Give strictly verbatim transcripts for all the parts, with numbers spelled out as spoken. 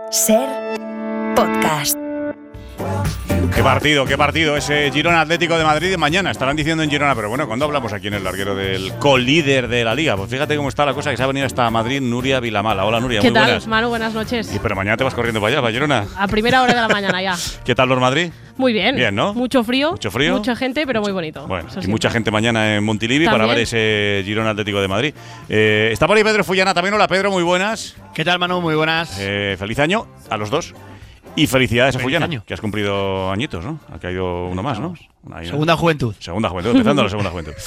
Ser Podcast. Qué partido, qué partido ese Girona Atlético de Madrid de mañana. Estarán diciendo en Girona, pero bueno, ¿cuándo hablamos aquí en el larguero del colíder de la Liga? Pues fíjate cómo está la cosa, que se ha venido hasta Madrid Nuria Vilamala. Hola Nuria, ¿Qué muy tal, buenas. Manu? Buenas noches. Y pero mañana te vas corriendo para allá, para Girona. A primera hora de la mañana ya. ¿Qué tal los Madrid? Muy bien. Bien, ¿no? Mucho frío. Mucho frío. Mucha gente, pero muy bonito. Bueno, Eso y sí. mucha gente mañana en Montilivi También. para ver ese Girona Atlético de Madrid. Eh, está por ahí Pedro Fullana también. Hola Pedro, muy buenas. ¿Qué tal, Manu? Muy buenas. Eh, feliz año a los dos. Y felicidades a Feliz Fullana, año. que has cumplido añitos, ¿no? Ha caído uno más, ¿no? Una- Segunda juventud. Segunda juventud, empezando la segunda juventud.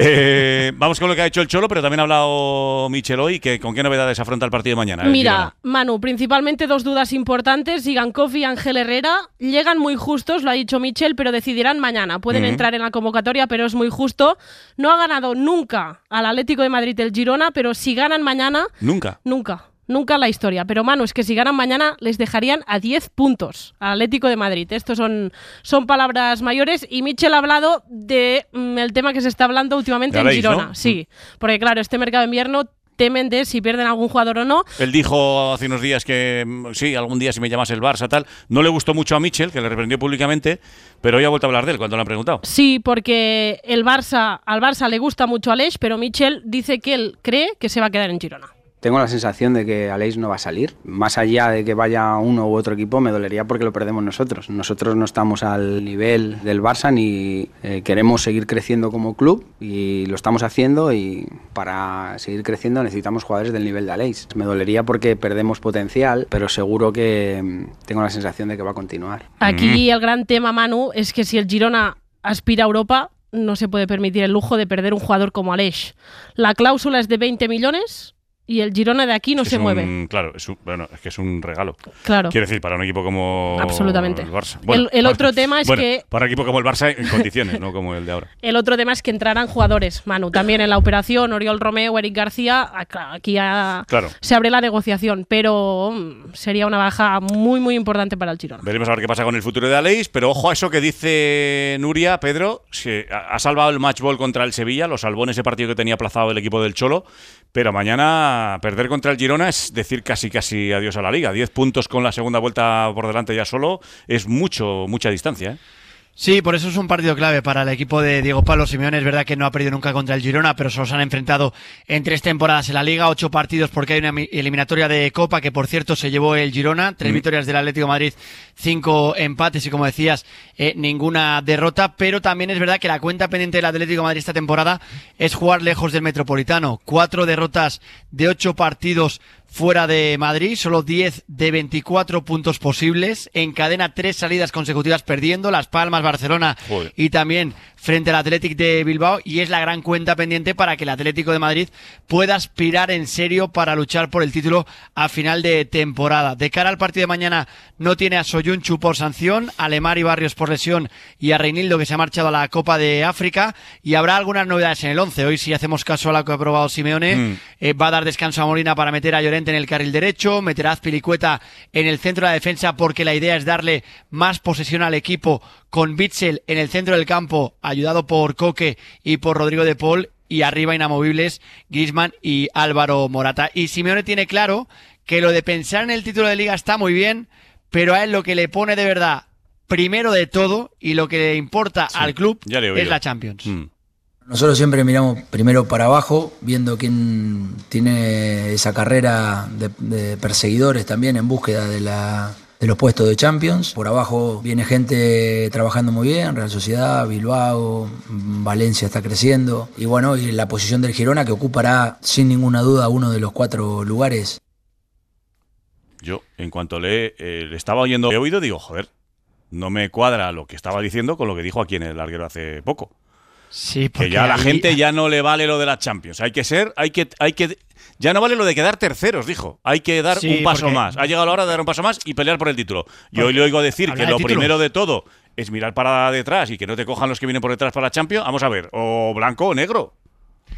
Eh, vamos con lo que ha hecho el Cholo, pero también ha hablado Michel hoy. Que, ¿Con qué novedades afronta el partido de mañana? el Mira, Girona? Manu, principalmente dos dudas importantes. Sigan Kofi y Ángel Herrera. Llegan muy justos, lo ha dicho Michel, pero decidirán mañana. Pueden Ujú. entrar en la convocatoria, pero es muy justo. No ha ganado nunca al Atlético de Madrid el Girona, pero si ganan mañana, Nunca. nunca. Nunca en la historia. Pero, Manu, es que si ganan mañana les dejarían a diez puntos al Atlético de Madrid. Estos son, son palabras mayores. Y Michel ha hablado del de, tema que se está hablando últimamente De en Aleix, Girona. ¿no? Sí, porque claro, este mercado de invierno temen de si pierden algún jugador o no. Él dijo hace unos días que mm, sí, algún día si me llamas el Barça, tal. No le gustó mucho a Michel, que le reprendió públicamente, pero hoy ha vuelto a hablar de él cuando le han preguntado. Sí, porque el Barça, al Barça le gusta mucho Aleix, pero Michel dice que él cree que se va a quedar en Girona. Tengo la sensación de que Aleix no va a salir. Más allá de que vaya uno u otro equipo, me dolería porque lo perdemos nosotros. Nosotros no estamos al nivel del Barça ni eh, queremos seguir creciendo como club y lo estamos haciendo, y para seguir creciendo necesitamos jugadores del nivel de Aleix. Me dolería porque perdemos potencial, pero seguro que mm, tengo la sensación de que va a continuar. Aquí el gran tema, Manu, es que si el Girona aspira a Europa, no se puede permitir el lujo de perder un jugador como Aleix. La cláusula es de veinte millones y el Girona de aquí no Es se un- mueve. Claro, es un, bueno, es que es un regalo. Claro. Quiero decir, para un equipo como Absolutamente. el Barça. El- el para- otro tema es bueno, que- para un equipo como el Barça en condiciones, no como el de ahora. El otro tema es que entrarán jugadores, Manu. También en la operación, Oriol Romeu, Eric García, acá- aquí ya Claro. se abre la negociación, pero mm, sería una baja muy, muy importante para el Girona. Veremos a ver qué pasa con el futuro de Aleix, pero ojo a eso que dice Nuria, Pedro, que ha ha salvado el match ball contra el Sevilla, lo salvó en ese partido que tenía aplazado el equipo del Cholo, pero mañana perder contra el Girona es decir casi casi adiós a la Liga. Diez puntos con la segunda vuelta por delante ya solo es mucho, mucha distancia, ¿eh? Sí, por eso es un partido clave para el equipo de Diego Pablo Simeone. Es verdad que no ha perdido nunca contra el Girona, pero se los han enfrentado en tres temporadas en la Liga, ocho partidos porque hay una mi- eliminatoria de Copa que, por cierto, se llevó el Girona, tres Mm. victorias del Atlético de Madrid, cinco empates y, como decías, eh, ninguna derrota. Pero también es verdad que la cuenta pendiente del Atlético de Madrid esta temporada es jugar lejos del Metropolitano. Cuatro derrotas de ocho partidos fuera de Madrid, solo diez de veinticuatro puntos posibles, encadena tres salidas consecutivas perdiendo, Las Palmas, Barcelona Joder. y también frente al Athletic de Bilbao, y es la gran cuenta pendiente para que el Atlético de Madrid pueda aspirar en serio para luchar por el título a final de temporada. De cara al partido de mañana no tiene a Soyuncu por sanción, a Lemar y Barrios por lesión y a Reinildo, que se ha marchado a la Copa de África, y habrá algunas novedades en el once. Hoy, si hacemos caso a lo que ha aprobado Simeone, Mm. eh, va a dar descanso a Molina para meter a Llorente en el carril derecho, meterá a Azpilicueta en el centro de la defensa porque la idea es darle más posesión al equipo, con Witsel en el centro del campo, ayudado por Coque y por Rodrigo de Paul, y arriba inamovibles Griezmann y Álvaro Morata. Y Simeone tiene claro que lo de pensar en el título de Liga está muy bien, pero a él lo que le pone de verdad primero de todo y lo que le importa Sí, al club ya le he es oído. la Champions. Mm. Nosotros siempre miramos primero para abajo, viendo quién tiene esa carrera de, de perseguidores también en búsqueda de, la, de los puestos de Champions. Por abajo viene gente trabajando muy bien, Real Sociedad, Bilbao, Valencia está creciendo. Y bueno, y la posición del Girona, que ocupará sin ninguna duda uno de los cuatro lugares. Yo, en cuanto le, eh, le estaba oyendo, he oído, digo, joder, no me cuadra lo que estaba diciendo con lo que dijo aquí en el larguero hace poco. Sí, Que porque ya a la ahí- gente ya no le vale lo de la Champions. Hay que ser, hay que, hay que, ya no vale lo de quedar terceros, dijo. Hay que dar Sí, un paso porque- más. Ha llegado la hora de dar un paso más y pelear por el título. Y hoy le oigo decir habla que de lo títulos. primero de todo es mirar para detrás y que no te cojan los que vienen por detrás para la Champions. Vamos a ver, o blanco o negro.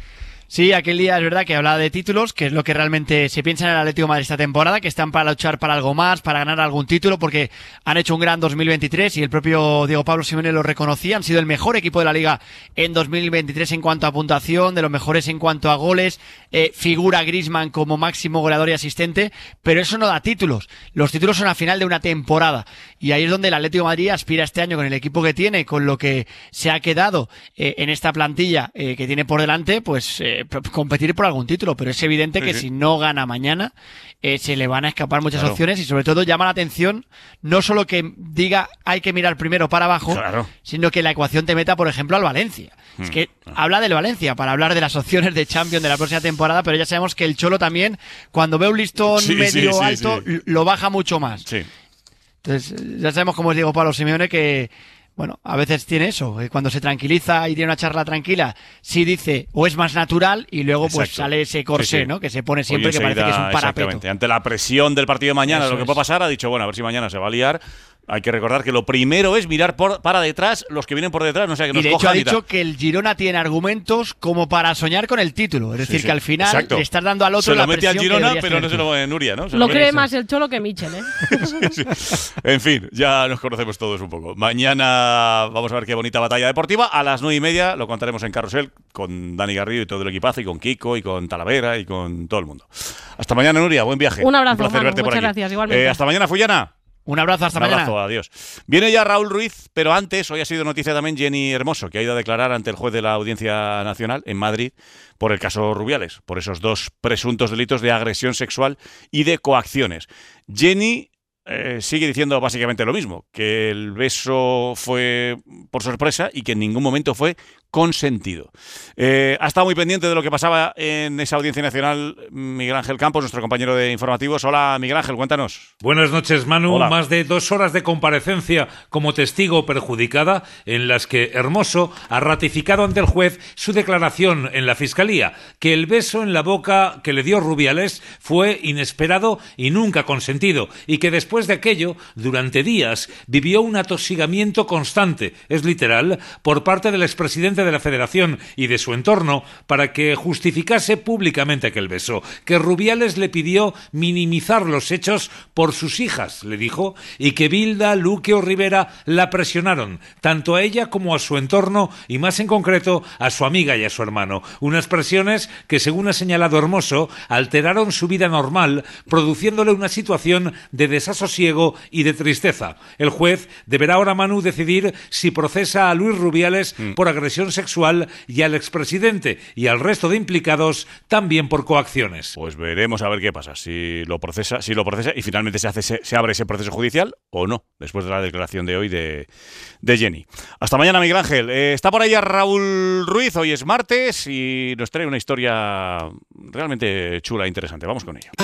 Sí, aquel día es verdad que hablaba de títulos, que es lo que realmente se piensa en el Atlético de Madrid esta temporada, que están para luchar para algo más, para ganar algún título, porque han hecho un gran dos mil veintitrés y el propio Diego Pablo Simeone lo reconocía. Han sido el mejor equipo de la Liga en dos mil veintitrés en cuanto a puntuación, de los mejores en cuanto a goles, eh, figura Griezmann como máximo goleador y asistente, pero eso no da títulos. Los títulos son al final de una temporada y ahí es donde el Atlético de Madrid aspira este año con el equipo que tiene, con lo que se ha quedado eh, en esta plantilla eh, que tiene por delante, pues eh, competir por algún título, pero es evidente sí, que sí. si no gana mañana eh, se le van a escapar muchas claro. opciones y sobre todo llama la atención no solo que diga hay que mirar primero para abajo, claro. sino que la ecuación te meta, por ejemplo, al Valencia. Hmm. Es que habla del Valencia para hablar de las opciones de Champions de la próxima temporada, pero ya sabemos que el Cholo también, cuando ve un listón sí, medio sí, sí, alto, sí. lo baja mucho más. Sí. Entonces, ya sabemos cómo es Diego Pablo Simeone, que bueno, a veces tiene eso, cuando se tranquiliza y tiene una charla tranquila, sí dice, o es más natural, y luego Exacto. pues sale ese corsé, sí, sí. ¿no? Que se pone siempre, que parece que es un parapeto. Ante la presión del partido de mañana, eso lo que es. puede pasar, ha dicho, bueno, a ver si mañana se va a liar. Hay que recordar que lo primero es mirar por, para detrás, los que vienen por detrás, no sé, que nos Y de hecho cojan ha dicho que el Girona tiene argumentos como para soñar con el título. Es decir, sí, sí. que al final Exacto. le estás dando al otro se la lo mete al Girona, pero tener. no se lo pone Nuria, ¿no? Se lo lo cree eso. más el Cholo que Michel, ¿eh? sí, sí. En fin, ya nos conocemos todos un poco. Mañana vamos a ver qué bonita batalla deportiva. A las nueve y media lo contaremos en Carrusel con Dani Garrido y todo el equipazo, y con Kiko, y con Talavera, y con todo el mundo. Hasta mañana, Nuria. Buen viaje. Un abrazo, un placer Manu, verte muchas por aquí. gracias, igualmente. Eh, hasta mañana, Fullana. Un abrazo, hasta Un mañana. abrazo, adiós. Viene ya Raúl Ruiz, pero antes, hoy ha sido noticia también Jenny Hermoso, que ha ido a declarar ante el juez de la Audiencia Nacional en Madrid por el caso Rubiales, por esos dos presuntos delitos de agresión sexual y de coacciones. Jenny eh, sigue diciendo básicamente lo mismo, que el beso fue por sorpresa y que en ningún momento fue consentido. Eh, ha estado muy pendiente de lo que pasaba en esa Audiencia Nacional Miguel Ángel Campos, nuestro compañero de informativos. Hola, Miguel Ángel, cuéntanos. Buenas noches, Manu. Hola. Más de dos horas de comparecencia como testigo perjudicada, en las que Hermoso ha ratificado ante el juez su declaración en la Fiscalía, que el beso en la boca que le dio Rubiales fue inesperado y nunca consentido, y que después de aquello, durante días, vivió un atosigamiento constante, es literal, por parte del expresidente de la Federación y de su entorno para que justificase públicamente aquel beso, que Rubiales le pidió minimizar los hechos por sus hijas, le dijo, y que Bilda, Luque o Rivera la presionaron, tanto a ella como a su entorno y más en concreto a su amiga y a su hermano. Unas presiones que, según ha señalado Hermoso, alteraron su vida normal, produciéndole una situación de desasosiego y de tristeza. El juez deberá ahora, Manu, decidir si procesa a Luis Rubiales mm. por agresión sexual y al expresidente y al resto de implicados también por coacciones. Pues veremos a ver qué pasa, si lo procesa, si lo procesa y finalmente se hace se, se abre ese proceso judicial o no, después de la declaración de hoy de, de Jenny. Hasta mañana, Miguel Ángel. Eh, está por ahí Raúl Ruiz, hoy es martes y nos trae una historia realmente chula e interesante. Vamos con ello.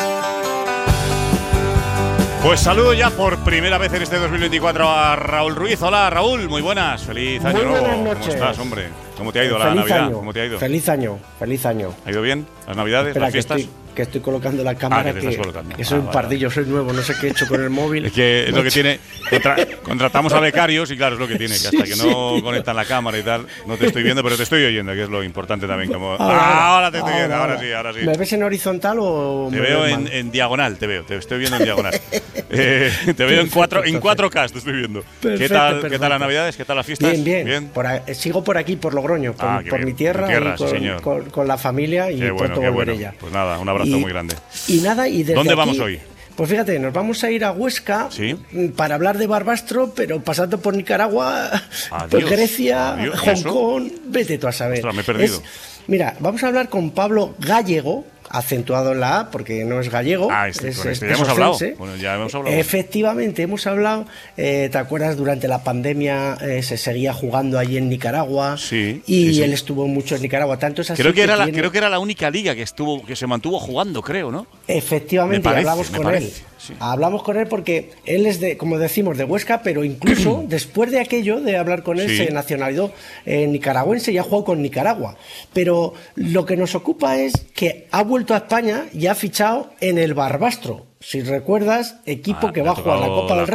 Pues saludo ya por primera vez en este dos mil veinticuatro a Raúl Ruiz. Hola, Raúl, muy buenas. Feliz año nuevo. Muy buenas noches. ¿Cómo estás, hombre? ¿Cómo te ha ido Feliz la Navidad? Año. ¿Cómo te ha ido? Feliz año, feliz año. ¿Ha ido bien? ¿Las Navidades? Espera, ¿Las fiestas? Que estoy, que estoy colocando la cámara, ah, que, que, colocando. que soy ah, un vale, pardillo, vale. soy nuevo, no sé qué he hecho con el móvil. Es que es lo que tiene. Contra, contratamos a becarios y claro, es lo que tiene, que hasta que no conectan la cámara y tal, no te estoy viendo, pero te estoy oyendo, que es lo importante también. Como, ahora, ah, ahora te estoy ahora, viendo, ahora, ahora sí, ahora sí. ¿Me ves en horizontal o te me veo ves en, mal? en diagonal, te veo, te estoy viendo en diagonal. eh, te veo perfecto, en cuatro en cuatro K, te estoy viendo. Perfecto, ¿Qué tal, perfecto. ¿Qué tal las Navidades? ¿Qué tal las fiestas? Bien, bien. ¿Bien? Por a, sigo por aquí, por Logroño, por, ah, por bien. mi tierra, mi tierra y con, sí, señor. Con, con la familia y qué bueno, pronto qué volveré bueno. ya. Pues nada, un abrazo y, muy grande. Y nada, y desde ¿Dónde aquí, vamos hoy? Pues fíjate, nos vamos a ir a Huesca ¿Sí? para hablar de Barbastro, pero pasando por Nicaragua, Adiós. por Grecia, Adiós. Hong Kong, vete tú a saber. Ostras, me he perdido. Es, mira, vamos a hablar con Pablo Gallego, acentuado en la A, porque no es gallego. Ah, este, es, con este es ya hemos hablado. pesocense. Bueno, ya hemos hablado. Efectivamente, hemos hablado. Eh, ¿Te acuerdas? Durante la pandemia eh, se seguía jugando allí en Nicaragua. Sí. Y sí, sí. él estuvo mucho en Nicaragua. Tanto es así creo que, era tiene... la, creo que era la única liga que estuvo que se mantuvo jugando, creo, ¿no? Efectivamente, parece, hablamos con parece, él. sí. Hablamos con él porque él es de, como decimos, de Huesca, pero incluso después de aquello, de hablar con él, sí. se nacionalizó eh, nicaragüense y ha jugado con Nicaragua. Pero lo que nos ocupa es que ha vuelto a España y ha fichado en el Barbastro. Si recuerdas, equipo ah, que va a jugar la Copa la del Rey. Copa.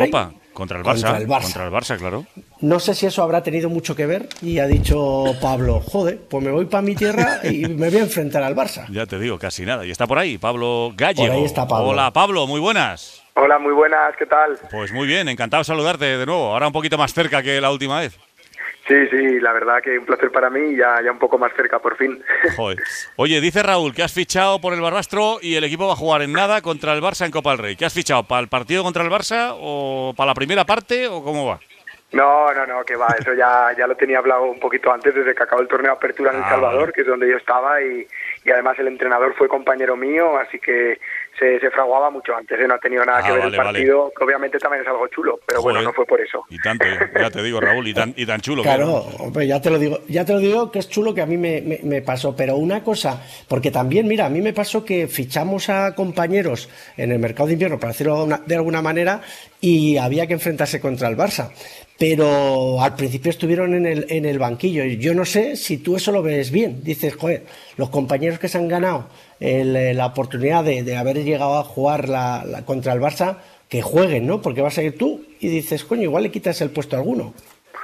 Contra el Barça. Contra el Barça. Contra el Barça, claro. No sé si eso habrá tenido mucho que ver y ha dicho Pablo, joder, pues me voy para mi tierra y me voy a enfrentar al Barça. Ya te digo, casi nada. Y está por ahí, Pablo Gallego. Por ahí está Pablo. Hola, Pablo, muy buenas. Hola, muy buenas, ¿qué tal? Pues muy bien, encantado de saludarte de nuevo. Ahora un poquito más cerca que la última vez. Sí, sí, la verdad que un placer para mí y ya, ya un poco más cerca por fin. Joder. Oye, dice Raúl que has fichado por el Barbastro y el equipo va a jugar en nada contra el Barça en Copa del Rey. ¿Qué has fichado? ¿Para el partido contra el Barça o para la primera parte o cómo va? No, no, no, que va, eso ya, ya lo tenía hablado un poquito antes, desde que acabó el torneo de apertura en El Ah, Salvador, vale. que es donde yo estaba, y, y además el entrenador fue compañero mío, así que se, se fraguaba mucho antes, ¿eh? No ha tenido nada Ah, que ver vale, el partido, que obviamente también es algo chulo, pero Joder. bueno, no fue por eso. Y tanto, ya te digo, Raúl, y tan, y tan chulo. Claro, que era. hombre, ya te lo digo, ya te lo digo que es chulo que a mí me, me, me pasó, pero una cosa, porque también, mira, a mí me pasó que fichamos a compañeros en el mercado de invierno, para decirlo de, una- de alguna manera, y había que enfrentarse contra el Barça. Pero al principio estuvieron en el, en el banquillo. Y yo no sé si tú eso lo ves bien. Dices, joder, los compañeros que se han ganado el- la oportunidad de, de haber llegado a jugar la, la- contra el Barça, que jueguen, ¿no? Porque vas a ir tú y dices, coño, igual le quitas el puesto a alguno.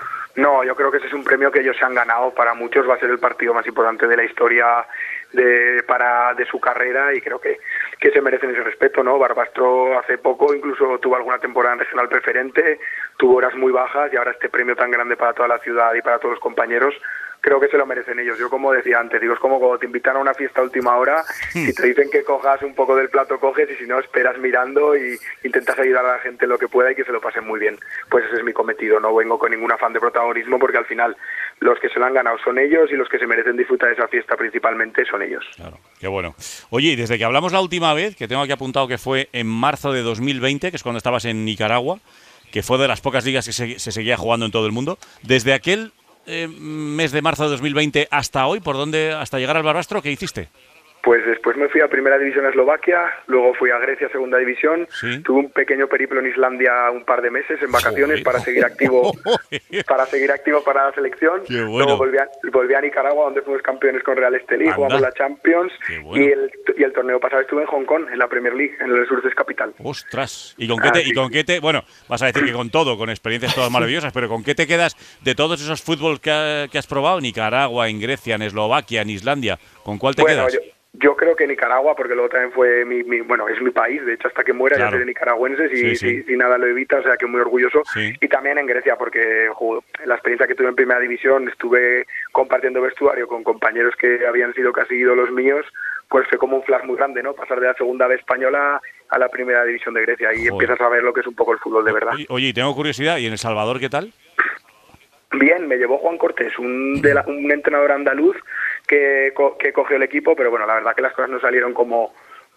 No, yo creo que ese es un premio que ellos se han ganado. Para muchos va a ser el partido más importante de la historia de, para, de su carrera y creo que, que se merecen ese respeto, ¿no? Barbastro hace poco incluso tuvo alguna temporada en regional preferente, tuvo horas muy bajas y ahora este premio tan grande para toda la ciudad y para todos los compañeros, creo que se lo merecen ellos. Yo, como decía antes, digo, es como cuando te invitan a una fiesta a última hora, si te dicen que cojas un poco del plato, coges, y si no, esperas mirando y intentas ayudar a la gente lo que pueda y que se lo pasen muy bien. Pues ese es mi cometido, no vengo con ningún afán de protagonismo porque al final los que se lo han ganado son ellos y los que se merecen disfrutar de esa fiesta principalmente son ellos. Claro, qué bueno. Oye, y desde que hablamos la última vez, que tengo aquí apuntado que fue en marzo de dos mil veinte, que es cuando estabas en Nicaragua, que fue de las pocas ligas que se, se seguía jugando en todo el mundo, desde aquel eh, mes de marzo de dos mil veinte hasta hoy, ¿por dónde, hasta llegar al Barbastro, qué hiciste? Pues después me fui a Primera División a Eslovaquia, luego fui a Grecia, Segunda División, Sí. tuve un pequeño periplo en Islandia un par de meses en vacaciones Joder. para seguir activo para seguir activo para la selección. Qué bueno. Luego volví a, volví a Nicaragua, donde fuimos campeones con Real Estelí, Anda. jugamos la Champions, Qué bueno. y, el, y el torneo pasado estuve en Hong Kong, en la Premier League, en el Resources Capital. Ostras, ¿y con qué te, Ah, y sí. con qué te, bueno, vas a decir que con todo, con experiencias todas maravillosas, pero ¿con qué te quedas de todos esos fútbol que, ha- que has probado? Nicaragua, en Grecia, en Eslovaquia, en Islandia, ¿con cuál te Bueno, quedas? yo, yo creo que Nicaragua, porque luego también fue mi, mi- bueno, es mi país, de hecho hasta que muera Claro. ya seré nicaragüense, si, Sí, sí. si- si nada lo evita, o sea que muy orgulloso. Sí. Y también en Grecia, porque jo, la experiencia que tuve en Primera División, estuve compartiendo vestuario con compañeros que habían sido casi ídolos míos, pues fue como un flash muy grande, ¿no? Pasar de la segunda B española a la Primera División de Grecia y Joder. empiezas a ver lo que es un poco el fútbol de verdad. Oye, oye, y tengo curiosidad, ¿y en El Salvador qué tal? Bien, me llevó Juan Cortés, un, de la- un entrenador andaluz que, co- que cogió el equipo, pero bueno, la verdad que las cosas no salieron como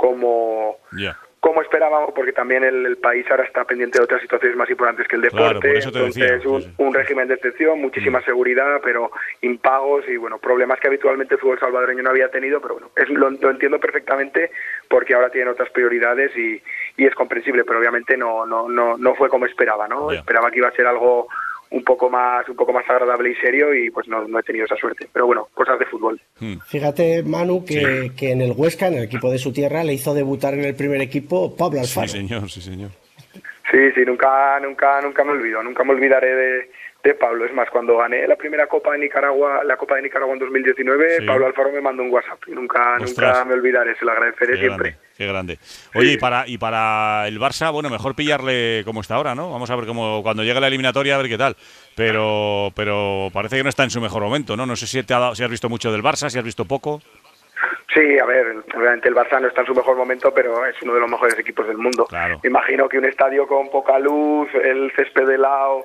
como Ya. como esperábamos, porque también el, el país ahora está pendiente de otras situaciones más importantes que el deporte. Claro, por eso te decía, Entonces, un, sí, sí. un régimen de excepción, muchísima seguridad, pero impagos y bueno, problemas que habitualmente el fútbol salvadoreño no había tenido, pero bueno, es, lo, lo entiendo perfectamente porque ahora tienen otras prioridades y, y es comprensible, pero obviamente no no no no fue como esperaba, ¿no? Ya. Esperaba que iba a ser algo un poco más un poco más agradable y serio y pues no, no he tenido esa suerte. Pero bueno, cosas de fútbol. Hmm. Fíjate, Manu, que, Sí. que en el Huesca, en el equipo de su tierra, le hizo debutar en el primer equipo Pablo Sí, Alfaro. señor, sí, señor. Sí, sí, nunca, nunca, nunca me olvido, nunca me olvidaré de, de Pablo. Es más, cuando gané la primera Copa de Nicaragua, la Copa de Nicaragua en dos mil diecinueve, Sí. Pablo Alfaro me mandó un WhatsApp y nunca, Ostras. nunca me olvidaré, se lo agradeceré Qué siempre. grande, qué grande. Oye, y para, y para el Barça, bueno, mejor pillarle como está ahora, ¿no? Vamos a ver cómo cuando llegue la eliminatoria, a ver qué tal. Pero, pero parece que no está en su mejor momento, ¿no? No sé si te ha dado, si has visto mucho del Barça, si has visto poco. Sí, a ver, obviamente el Barça no está en su mejor momento, pero es uno de los mejores equipos del mundo. Claro. Me imagino que un estadio con poca luz, el césped helado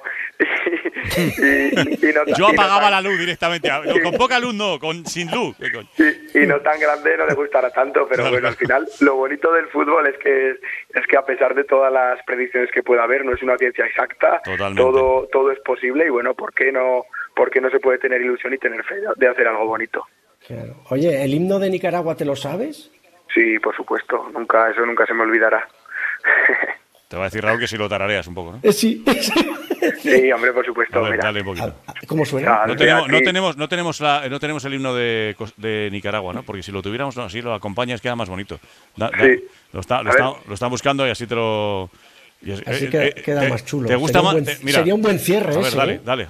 y, y- y no, Yo y no apagaba tan- la luz directamente. No, con poca luz no, con sin luz. ¿Qué coño? y, y no tan grande no le gustará tanto, pero Claro. bueno, al final lo bonito del fútbol es que es que a pesar de todas las predicciones que pueda haber, no es una ciencia exacta, Totalmente. todo todo es posible y bueno, ¿por qué no por qué no se puede tener ilusión y tener fe de hacer algo bonito? Claro. Oye, ¿el himno de Nicaragua te lo sabes? Sí, por supuesto, nunca eso nunca se me olvidará. Te va a decir Raúl que si lo tarareas un poco, ¿no? Eh, sí. Sí, hombre, por supuesto, A ver, mira. dale un poquito. ¿Cómo suena? Ah, No mira, tenemos, no sí. tenemos, no tenemos la, no tenemos el himno de, Cos- de Nicaragua, ¿no? Porque si lo tuviéramos, no, así lo acompañas, queda más bonito. Da- da- Sí. lo, está, lo, A está- ver. lo están buscando y así te lo, Es, Así eh, que eh, queda eh, más chulo. ¿Te gusta sería, más? un buen, Eh, mira, sería un buen cierre a ver, ese. dale, ¿eh? dale.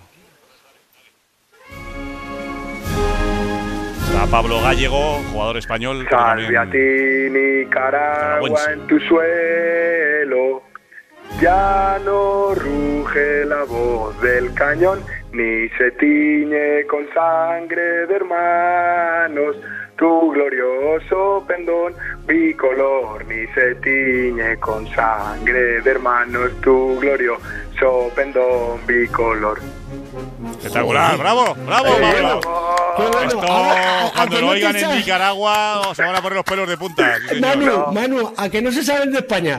Está Pablo Gallego, jugador español. Salve a ti, Nicaragua, en tu suelo. Ya no ruge la voz del cañón, ni se tiñe con sangre de hermanos. Tu glorioso pendón bicolor, ni se tiñe con sangre de hermanos. Tu glorioso pendón bicolor. Espectacular, bravo, bravo, Pablo. Esto, Ahora, ¿a- a cuando que lo no te oigan en sabes? Nicaragua, se van a poner los pelos de punta. Sí, señor. Manu, Manu, ¿a que no se saben de España?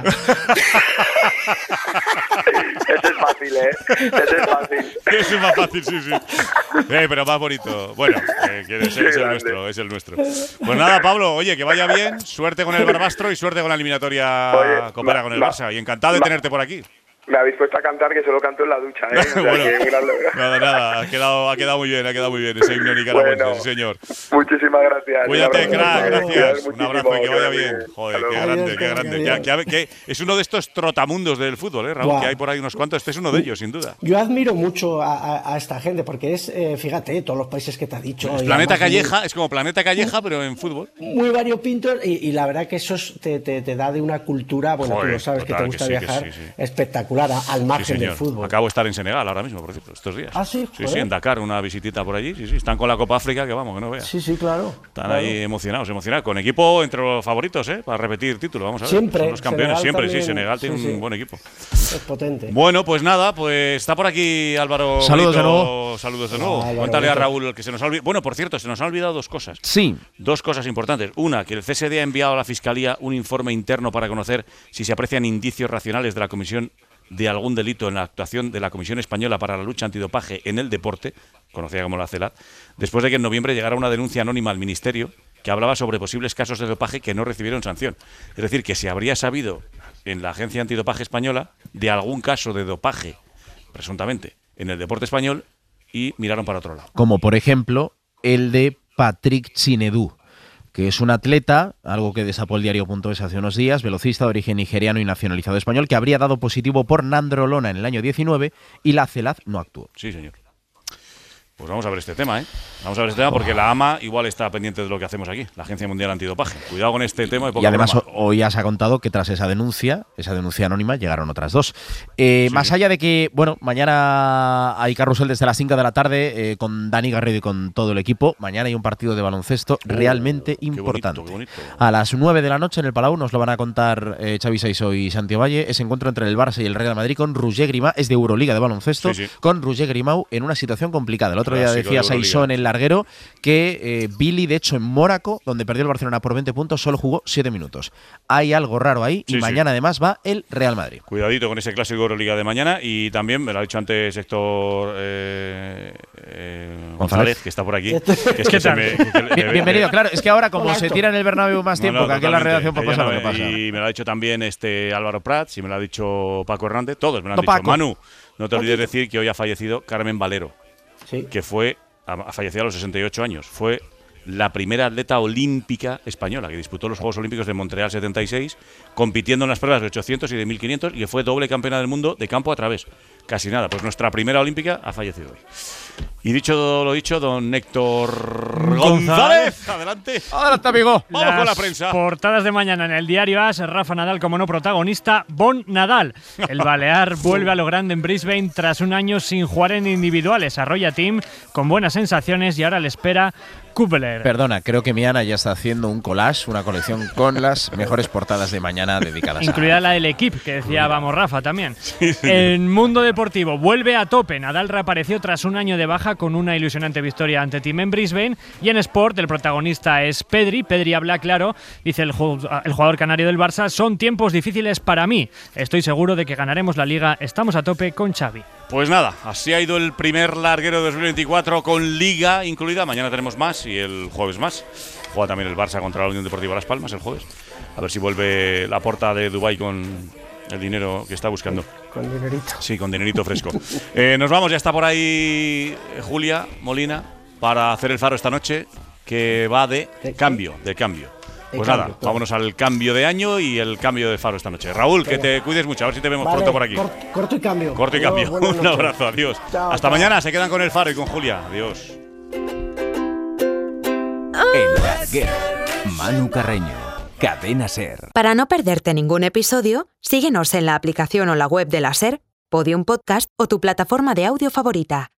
Ese es fácil, ¿eh? Ese es fácil. Ese es más fácil, sí, sí. Eh, pero más bonito. Bueno, eh, quiere ser, es Qué el grande. nuestro, es el nuestro. Pues nada, Pablo, oye, que vaya bien. Suerte con el Barbastro y suerte con la eliminatoria Oye, copera ma- con el ma- Barça. Y encantado de ma- tenerte por aquí. Me habéis puesto a cantar que solo canto en la ducha, ¿eh? O sea, Bueno, que un gran logro. nada, nada, ha quedado, ha quedado muy bien, ha quedado muy bien ese himno nicaragüense, Bueno, sí, señor. Muchísimas gracias. Cuídate, Un abrazo. crack, Cuidaos gracias. Un abrazo y que muchísimo, vaya muy bien. Joder, Hasta qué luego. grande, Adiós, qué crack, grande. adiós. Que- que- que es uno de estos trotamundos del fútbol, ¿eh, Raúl? Buah. Que hay por ahí unos cuantos. Este es uno de ellos, sin duda. Yo admiro mucho a, a- a esta gente porque es, eh, fíjate, todos los países que te ha dicho. Es y Planeta además muy- Calleja, es como Planeta Calleja, pero en fútbol. Muy variopintos y, y la verdad que eso es- te, te- te da de una cultura, bueno, Joder, tú lo sabes que total, te gusta que sí, que viajar, sí, sí. espectacular, a- al Sí, margen del señor. fútbol. Acabo de estar en Senegal ahora mismo, por cierto, estos días. Ah, sí, Sí, joder. sí, en Dakar, una visitita por allí. Sí, sí, están con la Copa África, que vamos, que no veas. Sí, sí, claro. Están claro. ahí emocionados, emocionados. Con equipo entre los favoritos, ¿eh? Para repetir título, vamos a ver. Siempre, Son los campeones, Senegal siempre, sí. también, Senegal tiene sí, un sí. buen equipo. Es potente. Bueno, pues nada, pues está por aquí Álvaro. Saludos de Brito. nuevo. Saludos de nuevo. Ah, Álvaro Cuéntale a Brito. Raúl que se nos ha olvidado. Bueno, por cierto, se nos han olvidado dos cosas. Sí. Dos cosas importantes. Una, que el C S D ha enviado a la Fiscalía un informe interno para conocer si se aprecian indicios racionales de la comisión de algún delito en la actuación de la Comisión Española para la Lucha Antidopaje en el Deporte, conocida como la CELAD, después de que en noviembre llegara una denuncia anónima al Ministerio que hablaba sobre posibles casos de dopaje que no recibieron sanción. Es decir, que se habría sabido en la Agencia Antidopaje Española de algún caso de dopaje, presuntamente, en el deporte español y miraron para otro lado. Como por ejemplo el de Patrick Chinedú, que es un atleta, algo que destapó el diario.es hace unos días, velocista de origen nigeriano y nacionalizado español, que habría dado positivo por nandrolona en el año diecinueve y la CELAD no actuó. Sí, señor. Pues vamos a ver este tema, ¿eh? Vamos a ver este tema porque la A M A igual está pendiente de lo que hacemos aquí, la Agencia Mundial Antidopaje. Cuidado con este tema. De poca Y además broma. o- hoy ya se ha contado que tras esa denuncia, esa denuncia anónima, llegaron otras dos. Eh, Sí, más sí. allá de que, bueno, mañana hay carrusel desde las cinco de la tarde eh, con Dani Garrido y con todo el equipo. Mañana hay un partido de baloncesto realmente qué bonito, importante. qué bonito. A las nueve de la noche en el Palau nos lo van a contar eh, Xavi Saiso y Santi Valle. Ese encuentro entre el Barça y el Real Madrid con Roger Grimau, es de Euroliga de baloncesto, Sí, sí. con Roger Grimau en una situación complicada. El otro día Clásico decía de Euroliga. Saiso en el larguero que eh, Billy, de hecho, en Mónaco, donde perdió el Barcelona por veinte puntos, solo jugó siete minutos. Hay algo raro ahí y Sí, sí. mañana además va el Real Madrid. Cuidadito con ese clásico Euroliga de mañana y también, me lo ha dicho antes Héctor eh, eh, González, González. que está por aquí. Que es que se me- que le- Bien- le- Bienvenido, claro, es que ahora como Hola, se Héctor. tira en el Bernabéu más No, tiempo no, que aquí en la totalmente. redacción, pues pasa lo que Perdóname. pasa. Y me lo ha dicho también este Álvaro Prats y me lo ha dicho Paco Hernández, todos me lo han No, dicho. Paco. Manu, no te olvides decir que hoy ha fallecido Carmen Valero, Sí. que fue, ha ha fallecido a los sesenta y ocho años. Fue la primera atleta olímpica española que disputó los Juegos Olímpicos de Montreal setenta y seis, compitiendo en las pruebas de ochocientos y de mil quinientos, y fue doble campeona del mundo de campo a través. Casi nada, pues nuestra primera olímpica ha fallecido hoy. Y dicho lo dicho, don Héctor González, adelante. Adelante, amigo. Vamos con la Las prensa. portadas de mañana en el diario A S, Rafa Nadal como no protagonista, Bon Nadal. El balear vuelve a lo grande en Brisbane tras un año sin jugar en individuales. Arroya Team con buenas sensaciones y ahora le espera Kubler. Perdona, creo que Miana ya está haciendo un collage, una colección con las mejores portadas de mañana dedicadas Incluida a… la del equipo, que decía vamos Rafa también. En Mundo Deportivo vuelve a tope. Nadal reapareció tras un año de baja con una ilusionante victoria ante Team en Brisbane. Y en Sport el protagonista es Pedri. Pedri habla claro, dice el, ju- el jugador canario del Barça, son tiempos difíciles para mí. Estoy seguro de que ganaremos la Liga. Estamos a tope con Xavi. Pues nada, así ha ido el primer larguero de dos mil veinticuatro con Liga incluida. Mañana tenemos más y el jueves más. Juega también el Barça contra la Unión Deportiva Las Palmas el jueves. A ver si vuelve la porta de Dubái con el dinero que está buscando. Con dinerito. Sí, con dinerito fresco. Eh, nos vamos, ya está por ahí eh, Julia Molina para hacer el faro esta noche, que va de ¿De qué? cambio, de cambio. Pues cambio, nada, claro. vámonos al cambio de año y el cambio de Faro esta noche. Raúl, que te cuides mucho, a ver si te vemos Vale, pronto por aquí. cor- corto y cambio. Corto y Adiós, cambio. buenas Un noches. abrazo, adiós. Chao, Hasta chao. mañana, se quedan con el Faro y con Julia. Adiós. El Larguero. Manu Carreño. Cadena Ser. Para no perderte ningún episodio, síguenos en la aplicación o la web de la SER, Podium Podcast o tu plataforma de audio favorita.